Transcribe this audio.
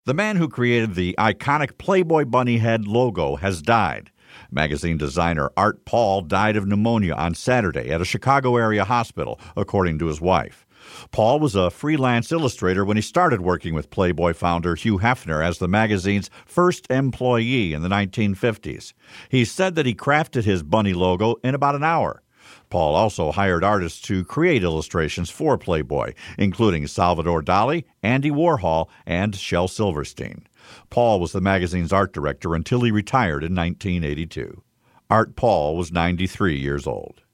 The man who created the iconic Playboy bunny head logo has died. Magazine designer Art Paul died of pneumonia on Saturday at a Chicago area hospital, according to his wife. Paul was a freelance illustrator when he started working with Playboy founder Hugh Hefner as the magazine's first employee in the 1950s. He said that he crafted his bunny logo in about an hour. Paul also hired artists to create illustrations for Playboy, including Salvador Dali, Andy Warhol, and Shel Silverstein. Paul was the magazine's art director until he retired in 1982. Art Paul was 93 years old.